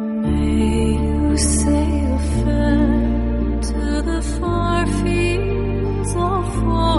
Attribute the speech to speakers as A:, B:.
A: May you sail fair to the far fields of war.